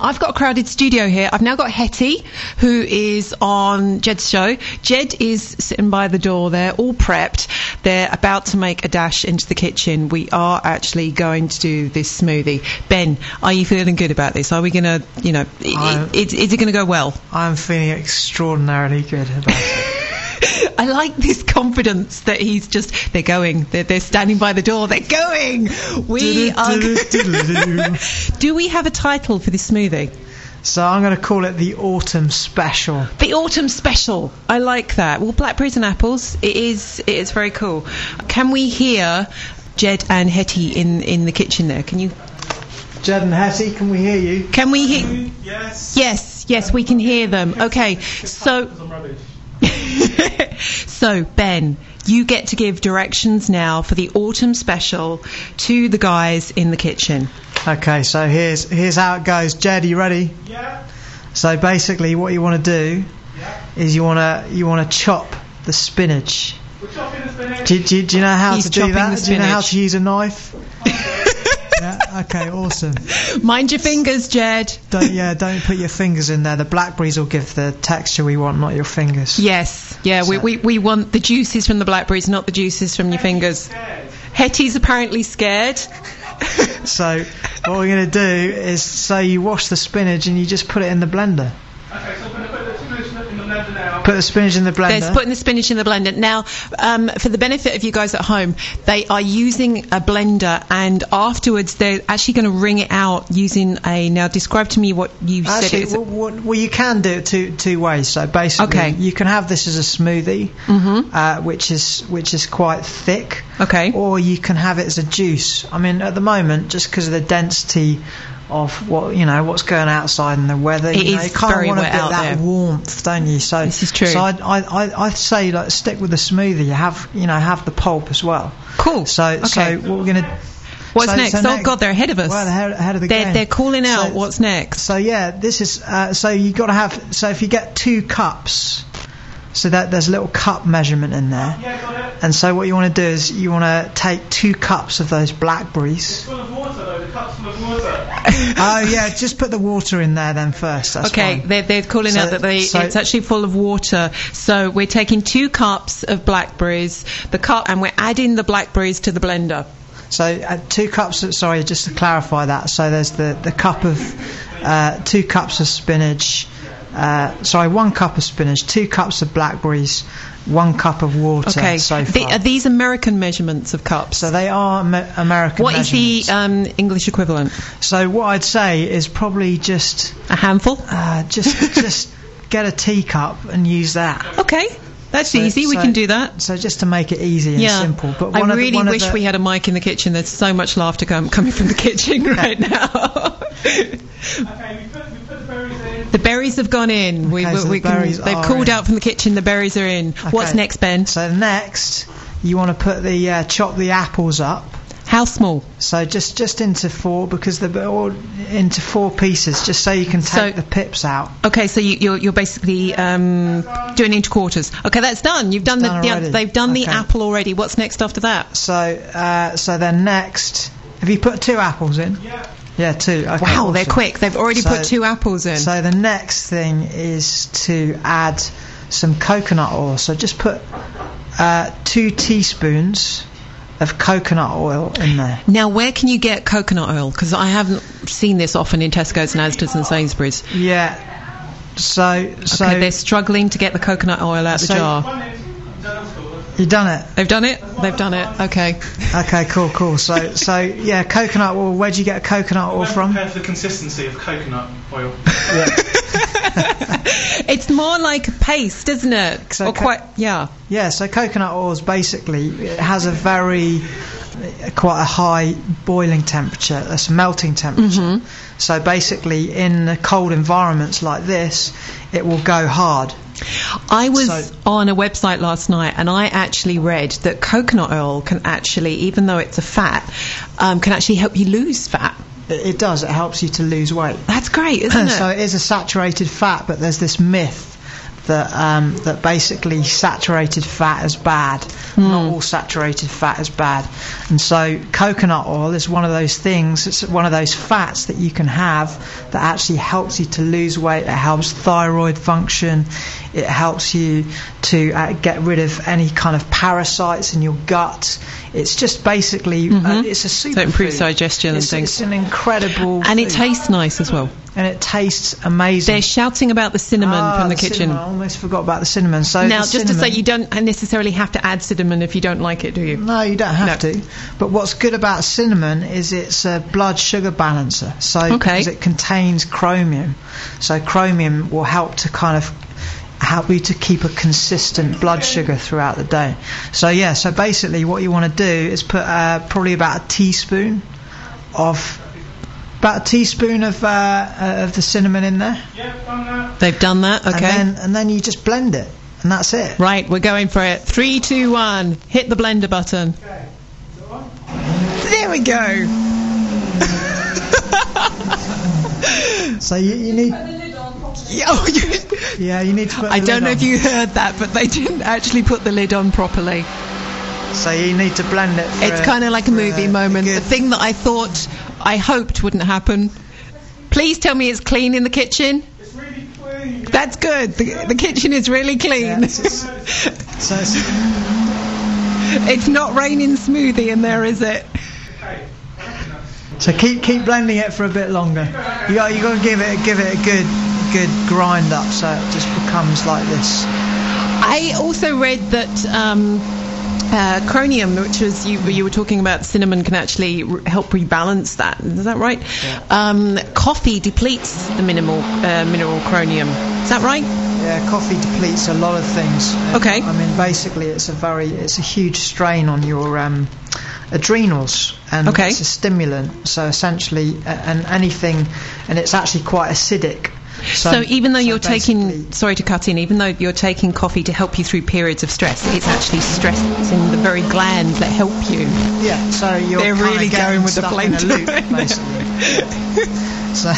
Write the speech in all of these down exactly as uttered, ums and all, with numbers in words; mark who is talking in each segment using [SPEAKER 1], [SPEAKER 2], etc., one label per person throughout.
[SPEAKER 1] I've got a crowded studio here. I've now got Hetty, who is on Jed's show. Jed is sitting by the door there, all prepped. They're about to make a dash into the kitchen. We are actually going to do this smoothie. Ben, are you feeling good about this? Are we going to, you know, I, is, is it going to go well?
[SPEAKER 2] I'm feeling extraordinarily good about it.
[SPEAKER 1] I like this confidence that he's just, they're going, they're, they're standing by the door, they're going. We are. Do we have a title for this smoothie?
[SPEAKER 2] So I'm going to call it the Autumn Special.
[SPEAKER 1] The Autumn Special. I like that. Well, blackberries and apples. It is. It is very cool. Can we hear Jed and Hetty in in the kitchen there? Can you?
[SPEAKER 2] Jed and Hetty, can we hear you?
[SPEAKER 1] Can we hear?
[SPEAKER 3] Yes.
[SPEAKER 1] Yes. Yes, we can hear them. Okay. So. So, Ben, you get to give directions now for the Autumn Special to the guys in the kitchen.
[SPEAKER 2] Okay, so here's here's how it goes. Jed, are you ready?
[SPEAKER 3] Yeah.
[SPEAKER 2] So basically, what you want to do
[SPEAKER 3] Yeah.
[SPEAKER 2] is you want to you want to chop the spinach.
[SPEAKER 3] We're chopping the spinach.
[SPEAKER 2] Do, do, do you know how
[SPEAKER 1] He's
[SPEAKER 2] to do
[SPEAKER 1] chopping
[SPEAKER 2] that?
[SPEAKER 1] the
[SPEAKER 2] Do you know how
[SPEAKER 1] spinach.
[SPEAKER 2] to use a knife? Yeah. Okay. Awesome.
[SPEAKER 1] Mind your fingers, Jed.
[SPEAKER 2] Don't yeah. Don't put your fingers in there. The blackberries will give the texture we want, not your fingers.
[SPEAKER 1] Yes. Yeah. We,
[SPEAKER 2] So-
[SPEAKER 1] we we want the juices from the blackberries, not the juices from your fingers.
[SPEAKER 3] Scared.
[SPEAKER 1] Hetty's apparently scared.
[SPEAKER 2] So what we're going to do is, so you wash the spinach and you just put it in the blender.
[SPEAKER 3] Okay, so I'm going to put the spinach in the blender now.
[SPEAKER 2] Put the spinach in the blender.
[SPEAKER 1] There's putting the spinach in the blender. Now, um, for the benefit of you guys at home, they are using a blender, and afterwards they're actually going to wring it out using a. Now, describe to me what you said.
[SPEAKER 2] Actually,
[SPEAKER 1] It's a,
[SPEAKER 2] well, well, well, you can do it two two ways. So basically,
[SPEAKER 1] Okay.
[SPEAKER 2] you can have this as a smoothie,
[SPEAKER 1] Mhm.
[SPEAKER 2] uh, which is which is quite thick.
[SPEAKER 1] Okay.
[SPEAKER 2] Or you can have it as a juice. I mean, at the moment, just because of the density of what you know, what's going outside and the weather,
[SPEAKER 1] It
[SPEAKER 2] you know,
[SPEAKER 1] is
[SPEAKER 2] you kind
[SPEAKER 1] very
[SPEAKER 2] of want a
[SPEAKER 1] wet
[SPEAKER 2] bit
[SPEAKER 1] out
[SPEAKER 2] of that
[SPEAKER 1] there.
[SPEAKER 2] warmth, don't you? So
[SPEAKER 1] This is true.
[SPEAKER 2] So I I I I'd say like stick with the smoothie. You have you know have the pulp as well.
[SPEAKER 1] Cool.
[SPEAKER 2] So
[SPEAKER 1] Okay.
[SPEAKER 2] so what we're gonna.
[SPEAKER 1] What's
[SPEAKER 2] so-
[SPEAKER 1] next?
[SPEAKER 2] so
[SPEAKER 1] oh
[SPEAKER 2] next-
[SPEAKER 1] God, they're ahead of us.
[SPEAKER 2] Well, they're ahead of the
[SPEAKER 1] they're,
[SPEAKER 2] game.
[SPEAKER 1] they're calling out.
[SPEAKER 2] So-
[SPEAKER 1] What's next?
[SPEAKER 2] So yeah, this is uh, so you got to have. So if you get two cups, so that there's a little cup measurement in there.
[SPEAKER 3] Yeah, got it.
[SPEAKER 2] And so what you want to do is you want to take two cups of those blackberries.
[SPEAKER 3] Full of water though, the cup's full of water.
[SPEAKER 2] Oh yeah, just put the water in there then first. That's
[SPEAKER 1] Okay,
[SPEAKER 2] fine.
[SPEAKER 1] they're, they're calling
[SPEAKER 2] So-
[SPEAKER 1] out that they,
[SPEAKER 2] so-
[SPEAKER 1] it's actually full of water. So we're taking two cups of blackberries, the cup, and we're adding the blackberries to the blender.
[SPEAKER 2] So uh, two cups. Of, sorry, just to clarify that. So there's the the cup of uh, two cups of spinach. Uh, sorry, one cup of spinach, two cups of blackberries, one cup of water.
[SPEAKER 1] Okay,
[SPEAKER 2] So
[SPEAKER 1] The-
[SPEAKER 2] far.
[SPEAKER 1] are these American measurements of cups?
[SPEAKER 2] So they are Amer- American
[SPEAKER 1] What is the
[SPEAKER 2] measurements.
[SPEAKER 1] um, English equivalent?
[SPEAKER 2] So what I'd say is probably just
[SPEAKER 1] A handful?
[SPEAKER 2] uh, just just get a teacup and use that.
[SPEAKER 1] Okay, that's
[SPEAKER 2] So-
[SPEAKER 1] easy. We
[SPEAKER 2] so-
[SPEAKER 1] can do that.
[SPEAKER 2] So just to make it easy and
[SPEAKER 1] Yeah.
[SPEAKER 2] simple. But
[SPEAKER 1] I
[SPEAKER 2] one of the-
[SPEAKER 1] really
[SPEAKER 2] one of
[SPEAKER 1] wish
[SPEAKER 2] the-
[SPEAKER 1] we had a mic in the kitchen. There's so much laughter com- coming from the kitchen right now.
[SPEAKER 3] Okay, we put, we put the berries in.
[SPEAKER 1] The berries have gone in. we,
[SPEAKER 2] Okay,
[SPEAKER 1] we,
[SPEAKER 2] so the
[SPEAKER 1] we can,
[SPEAKER 2] berries
[SPEAKER 1] they've
[SPEAKER 2] are
[SPEAKER 1] called
[SPEAKER 2] in.
[SPEAKER 1] out from the kitchen. The berries are in. What's
[SPEAKER 2] Okay.
[SPEAKER 1] next, Ben?
[SPEAKER 2] So next, you want to put the uh, chop the apples up.
[SPEAKER 1] How small?
[SPEAKER 2] So just just into four because they're all into four pieces, just so you can take
[SPEAKER 1] So-
[SPEAKER 2] the pips out.
[SPEAKER 1] Okay, so you, you're, you're basically um, doing into quarters. Okay, that's done. You've done,
[SPEAKER 2] done
[SPEAKER 1] the,
[SPEAKER 2] already.
[SPEAKER 1] the they've done the
[SPEAKER 2] Okay.
[SPEAKER 1] apple already. What's next after that?
[SPEAKER 2] So uh, so then next, have you put two apples in?
[SPEAKER 3] Yeah.
[SPEAKER 2] Yeah, two. Okay,
[SPEAKER 1] Wow, they're
[SPEAKER 2] awesome.
[SPEAKER 1] quick. They've already
[SPEAKER 2] So-
[SPEAKER 1] put two apples in.
[SPEAKER 2] So the next thing is to add some coconut oil. So just put uh, two teaspoons of coconut oil in there.
[SPEAKER 1] Now, where can you get coconut oil? Because I haven't seen this often in Tesco's and Asda's and Sainsbury's.
[SPEAKER 2] Yeah. So so
[SPEAKER 1] Okay, they're struggling to get the coconut oil out the
[SPEAKER 2] So-
[SPEAKER 1] jar.
[SPEAKER 3] One in. That's cool.
[SPEAKER 2] you've done it.
[SPEAKER 1] They've done it? They've done it. Okay.
[SPEAKER 2] Okay, cool, cool. So so yeah, coconut oil. Where'd you get coconut oil
[SPEAKER 3] Well
[SPEAKER 2] from?
[SPEAKER 3] prepared for the consistency of coconut oil.
[SPEAKER 1] It's more like a paste, isn't it?
[SPEAKER 2] So
[SPEAKER 1] or
[SPEAKER 2] co-
[SPEAKER 1] quite, yeah.
[SPEAKER 2] Yeah, so coconut oil is basically, it has a very, quite a high boiling temperature, that's melting temperature.
[SPEAKER 1] Mm-hmm.
[SPEAKER 2] So basically in cold environments like this, it will go hard.
[SPEAKER 1] I was
[SPEAKER 2] So-
[SPEAKER 1] on a website last night and I actually read that coconut oil can actually, even though it's a fat, um, can actually help you lose fat.
[SPEAKER 2] It, it does, it helps you to lose weight.
[SPEAKER 1] That's great, isn't it?
[SPEAKER 2] So it is a saturated fat, but there's this myth that um, that basically saturated fat is bad.
[SPEAKER 1] Mm.
[SPEAKER 2] Not all saturated fat is bad. And so coconut oil is one of those things, it's one of those fats that you can have that actually helps you to lose weight. It helps thyroid function. It helps you to uh, get rid of any kind of parasites in your gut. It's just basically,
[SPEAKER 1] mm-hmm.
[SPEAKER 2] uh, it's a superfood.
[SPEAKER 1] So it improves digestion
[SPEAKER 2] it's,
[SPEAKER 1] and things.
[SPEAKER 2] It's an incredible
[SPEAKER 1] And
[SPEAKER 2] food.
[SPEAKER 1] it tastes nice as well.
[SPEAKER 2] And it tastes amazing.
[SPEAKER 1] They're shouting about the cinnamon
[SPEAKER 2] Ah,
[SPEAKER 1] from the,
[SPEAKER 2] the
[SPEAKER 1] kitchen.
[SPEAKER 2] cinnamon. I almost forgot about the cinnamon. So
[SPEAKER 1] Now,
[SPEAKER 2] the
[SPEAKER 1] just to
[SPEAKER 2] cinnamon,
[SPEAKER 1] say, you don't necessarily have to add cinnamon if you don't like it, do you?
[SPEAKER 2] No, you don't have
[SPEAKER 1] No.
[SPEAKER 2] to. But what's good about cinnamon is it's a blood sugar balancer. So
[SPEAKER 1] Okay.
[SPEAKER 2] because it contains chromium. So chromium will help to kind of help you to keep a consistent blood sugar throughout the day. So yeah, so basically what you want to do is put uh, probably about a teaspoon of about a teaspoon of uh, uh, of the cinnamon in there.
[SPEAKER 3] Yeah, done that.
[SPEAKER 1] They've done that, okay.
[SPEAKER 2] And then and then you just blend it, and that's it.
[SPEAKER 1] Right, we're going for it. Three, two, one. Hit the blender button.
[SPEAKER 3] Okay. Is that right?
[SPEAKER 1] There we go.
[SPEAKER 2] So you, you need
[SPEAKER 1] Oh, you,
[SPEAKER 2] yeah you need to put.
[SPEAKER 1] I
[SPEAKER 2] the
[SPEAKER 1] don't
[SPEAKER 2] lid
[SPEAKER 1] know
[SPEAKER 2] on.
[SPEAKER 1] if you heard that, but they didn't actually put the lid on properly.
[SPEAKER 2] So you need to blend it. For
[SPEAKER 1] It's
[SPEAKER 2] a-
[SPEAKER 1] kind of like a
[SPEAKER 2] for
[SPEAKER 1] movie
[SPEAKER 2] a
[SPEAKER 1] moment. The
[SPEAKER 2] good-
[SPEAKER 1] thing that I thought, I hoped wouldn't happen. Please tell me it's clean in the kitchen.
[SPEAKER 3] It's really clean.
[SPEAKER 1] That's good. The, the kitchen is really clean.
[SPEAKER 2] Yeah, it's, it's, so it's,
[SPEAKER 1] It's not raining smoothie in there, is it?
[SPEAKER 3] Okay.
[SPEAKER 2] so keep keep blending it for a bit longer. You got you got to give it give it a good good grind up so it just becomes like this.
[SPEAKER 1] I also read that um, uh, chromium, which was you, you were talking about, cinnamon can actually re- help rebalance that. Is that right?
[SPEAKER 2] Yeah.
[SPEAKER 1] Um, coffee depletes the minimal uh, mineral chromium. Is that right?
[SPEAKER 2] Yeah, coffee depletes a lot of things.
[SPEAKER 1] Okay.
[SPEAKER 2] I mean, basically, it's a very it's a huge strain on your um, adrenals, and
[SPEAKER 1] Okay.
[SPEAKER 2] it's a stimulant. So essentially, uh, and anything, and it's actually quite acidic. So,
[SPEAKER 1] So even though
[SPEAKER 2] so
[SPEAKER 1] you're
[SPEAKER 2] basically-
[SPEAKER 1] taking, sorry to cut in, even though you're taking coffee to help you through periods of stress, it's actually stressing the very glands that help you.
[SPEAKER 2] yeah, so you're
[SPEAKER 1] They're
[SPEAKER 2] kinda
[SPEAKER 1] really
[SPEAKER 2] getting
[SPEAKER 1] going with the
[SPEAKER 2] stuck in a
[SPEAKER 1] blender
[SPEAKER 2] loop,
[SPEAKER 1] right now.
[SPEAKER 2] basically. So.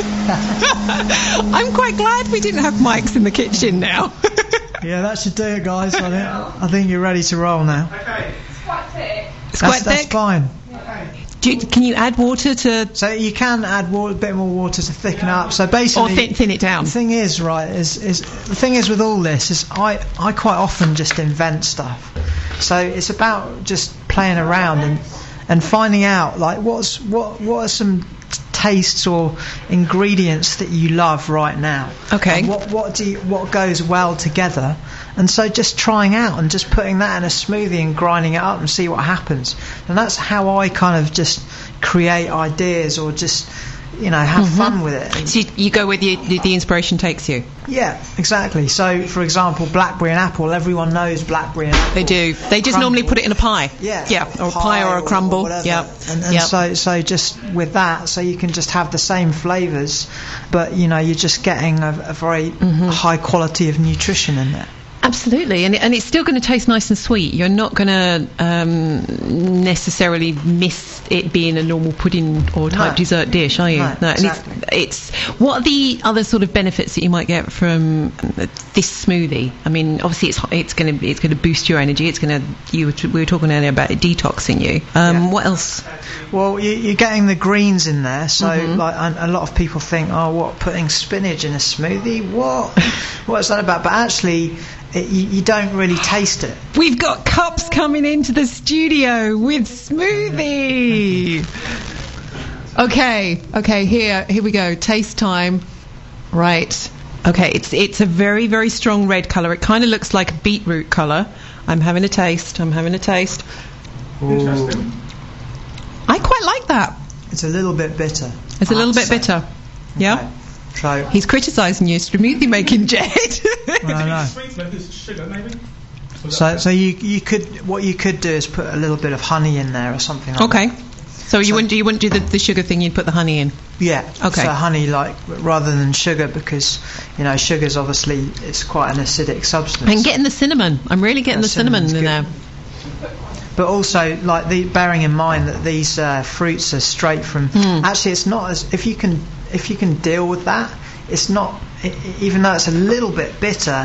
[SPEAKER 1] I'm quite glad we didn't have mics in the kitchen now.
[SPEAKER 2] Yeah, that should do it, guys. I think, I think you're ready to roll now.
[SPEAKER 3] Okay.
[SPEAKER 1] It's
[SPEAKER 2] That's,
[SPEAKER 1] quite
[SPEAKER 2] that's
[SPEAKER 1] thick.
[SPEAKER 2] fine.
[SPEAKER 3] Okay.
[SPEAKER 1] Do you, can you add water to,
[SPEAKER 2] So you can add water, a bit more water to thicken up. So
[SPEAKER 1] or
[SPEAKER 2] basically,
[SPEAKER 1] thin, thin it down?
[SPEAKER 2] the thing is, right, is, is the thing is with all this is I, I quite often just invent stuff. So it's about just playing around and and finding out like what's what what are some t- tastes or ingredients that you love right now.
[SPEAKER 1] Okay.
[SPEAKER 2] And what what do you, what goes well together? And so just trying out and just putting that in a smoothie and grinding it up and see what happens. And that's how I kind of just create ideas or just, you know, have
[SPEAKER 1] Mm-hmm.
[SPEAKER 2] fun with it. And
[SPEAKER 1] So you, you go where the, the, the inspiration takes you.
[SPEAKER 2] yeah, exactly. So, for example, blackberry and apple. Everyone knows blackberry and apple.
[SPEAKER 1] They do. They just
[SPEAKER 2] Crumble.
[SPEAKER 1] normally put it in a pie.
[SPEAKER 2] Yeah,
[SPEAKER 1] Yeah, or a pie or a crumble.
[SPEAKER 2] whatever.
[SPEAKER 1] Yeah.
[SPEAKER 2] And, and
[SPEAKER 1] yeah.
[SPEAKER 2] so, so just with that, so you can just have the same flavours, but you know, you're just getting a, a very
[SPEAKER 1] Mm-hmm.
[SPEAKER 2] high quality of nutrition in there.
[SPEAKER 1] Absolutely, and, and it's still going to taste nice and sweet. You're not going to um, necessarily miss it being a normal pudding or type
[SPEAKER 2] No.
[SPEAKER 1] dessert dish, are you?
[SPEAKER 2] No,
[SPEAKER 1] and
[SPEAKER 2] exactly.
[SPEAKER 1] it's, it's what are the other sort of benefits that you might get from this smoothie? I mean, obviously it's it's going to it's going to boost your energy. It's going to you were t- we were talking earlier about it detoxing you. Um,
[SPEAKER 2] Yeah.
[SPEAKER 1] What else?
[SPEAKER 2] Well, you, you're getting the greens in there, so
[SPEAKER 1] Mhm.
[SPEAKER 2] like a, a lot of people think, oh, what, putting spinach in a smoothie? What? What's that about? But actually, it, you, you don't really taste it.
[SPEAKER 1] We've got cups coming into the studio with smoothie. Okay, okay, here, here we go. Taste time. Right. Okay, it's it's a very, very strong red colour. It kind of looks like a beetroot colour. I'm having a taste. I'm having a taste.
[SPEAKER 3] Interesting.
[SPEAKER 1] I quite like that.
[SPEAKER 2] It's a little bit bitter.
[SPEAKER 1] It's a
[SPEAKER 2] I
[SPEAKER 1] little
[SPEAKER 2] have
[SPEAKER 1] bit
[SPEAKER 2] to say.
[SPEAKER 1] bitter. Yeah.
[SPEAKER 2] Okay. So,
[SPEAKER 1] He's criticising you, smoothie making, Jed.
[SPEAKER 2] well, I know.
[SPEAKER 3] Sweetener is sugar, maybe?
[SPEAKER 2] So, so you you could what you could do is put a little bit of honey in there or something like
[SPEAKER 1] Okay.
[SPEAKER 2] that.
[SPEAKER 1] So you
[SPEAKER 2] So-
[SPEAKER 1] wouldn't do you wouldn't do the, the sugar thing? You'd put the honey in.
[SPEAKER 2] Yeah.
[SPEAKER 1] Okay.
[SPEAKER 2] So honey, like rather than sugar, because you know sugar's obviously it's quite an acidic substance.
[SPEAKER 1] And getting the cinnamon. I'm really getting
[SPEAKER 2] Yeah,
[SPEAKER 1] the cinnamon
[SPEAKER 2] cinnamon's
[SPEAKER 1] in
[SPEAKER 2] good.
[SPEAKER 1] there.
[SPEAKER 2] But also, like the bearing in mind that these uh, fruits are straight from.
[SPEAKER 1] Mm.
[SPEAKER 2] Actually, it's not as if you can if you can deal with that. It's not e- even though it's a little bit bitter.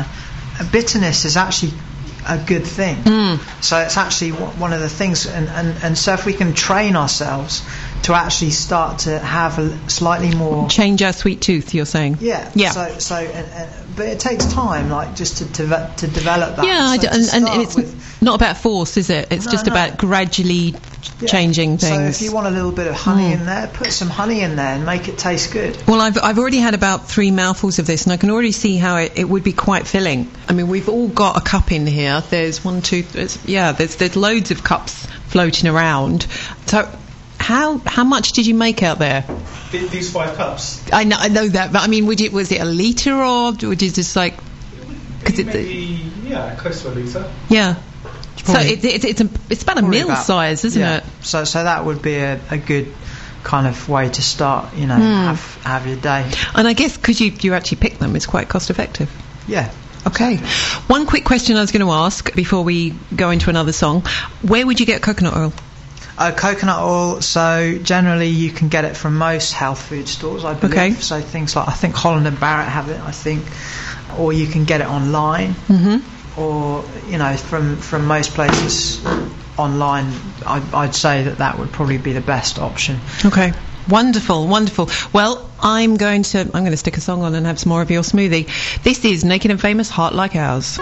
[SPEAKER 2] bitterness is actually a good thing.
[SPEAKER 1] Mm.
[SPEAKER 2] So it's actually w- one of the things, and, and, and so if we can train ourselves to actually start to have a slightly more
[SPEAKER 1] Change our sweet tooth, you're saying?
[SPEAKER 2] yeah,
[SPEAKER 1] Yeah.
[SPEAKER 2] So, so, and, and, but it takes time, like just to to, to develop that.
[SPEAKER 1] Yeah, I
[SPEAKER 2] so
[SPEAKER 1] d-
[SPEAKER 2] to
[SPEAKER 1] and, and
[SPEAKER 2] start
[SPEAKER 1] it's
[SPEAKER 2] with,
[SPEAKER 1] not about force, is it? It's
[SPEAKER 2] No,
[SPEAKER 1] just
[SPEAKER 2] no.
[SPEAKER 1] about gradually
[SPEAKER 2] yeah.
[SPEAKER 1] changing
[SPEAKER 2] So
[SPEAKER 1] things.
[SPEAKER 2] if you want a little bit of honey
[SPEAKER 1] Mm.
[SPEAKER 2] in there, put some honey in there and make it taste good.
[SPEAKER 1] Well, I've I've already had about three mouthfuls of this, and I can already see how it, it would be quite filling. I mean, we've all got a cup in here. There's one, two, there's, yeah. There's there's loads of cups floating around. So, how how much did you make out there?
[SPEAKER 3] Th- These five cups.
[SPEAKER 1] I know I know that, but I mean, would you was it a litre or would you just like? Because it,
[SPEAKER 3] Maybe, yeah, close to a litre.
[SPEAKER 1] yeah. So
[SPEAKER 2] Probably-
[SPEAKER 1] it, it, it's a, it's about a
[SPEAKER 2] Probably
[SPEAKER 1] meal
[SPEAKER 2] about-
[SPEAKER 1] size, isn't
[SPEAKER 2] yeah.
[SPEAKER 1] it?
[SPEAKER 2] So so that would be a, a good kind of way to start. You know,
[SPEAKER 1] Hmm.
[SPEAKER 2] have have your day.
[SPEAKER 1] And I guess because you you actually pick them, it's quite cost effective.
[SPEAKER 2] Yeah.
[SPEAKER 1] Okay. One quick question I was going to ask before we go into another song: where would you get coconut oil?
[SPEAKER 2] Uh, coconut oil, so generally you can get it from most health food stores, I believe.
[SPEAKER 1] Okay.
[SPEAKER 2] So things like, I think Holland and Barrett have it, I think, or you can get it online,
[SPEAKER 1] Mm-hmm.
[SPEAKER 2] or, you know, from, from most places online. I, I'd say that that would probably be the best option.
[SPEAKER 1] Okay. Wonderful, wonderful. Well, I'm going to I'm going to stick a song on and have some more of your smoothie. This is Naked and Famous, Heart Like Ours.